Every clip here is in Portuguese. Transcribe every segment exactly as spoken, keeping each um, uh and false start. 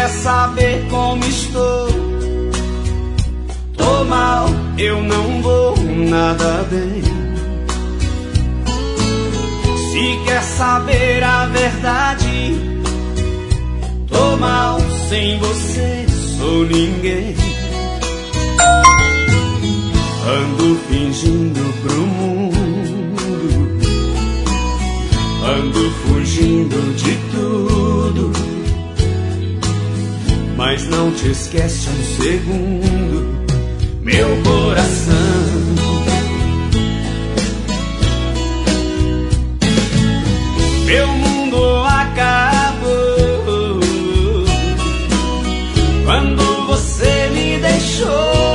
quer saber como estou, tô mal, eu não vou nada bem. Se quer saber a verdade, tô mal, sem você sou ninguém. Ando fingindo pro mundo, ando fugindo de tudo, mas não te esquece um segundo, meu coração. Meu mundo acabou quando você me deixou.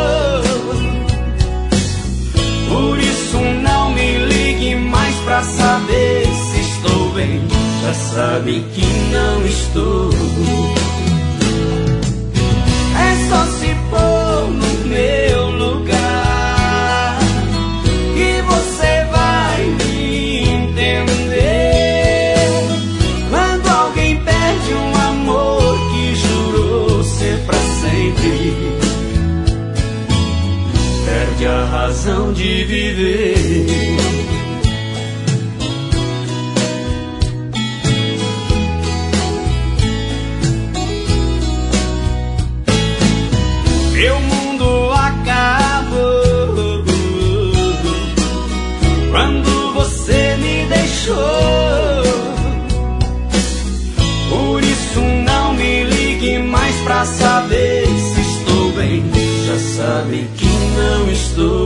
Por isso não me ligue mais pra saber se estou bem. Já sabe que não estou. É só se pôr no meu lugar que você vai me entender. Quando alguém perde um amor que jurou ser pra sempre, perde a razão de viver. Meu mundo acabou quando você me deixou. Por isso não me ligue mais pra saber se estou bem. Já sabe que não estou.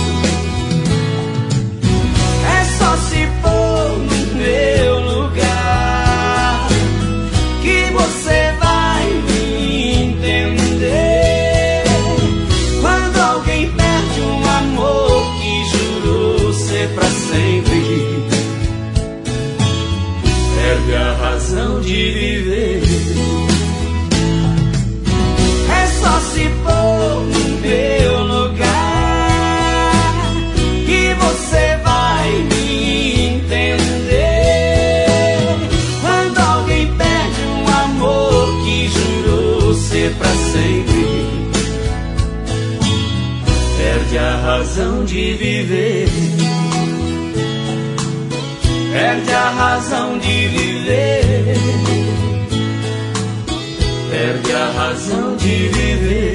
É só se pôr no meu lugar que você vai me entender. Quando alguém perde um amor que jurou ser pra sempre, perde a razão de viver. É só se pôr no meu lugar que você vai me entender. Quando alguém perde um amor que jurou ser pra sempre, perde a razão de viver. Perde a razão de viver. Perde a razão de viver.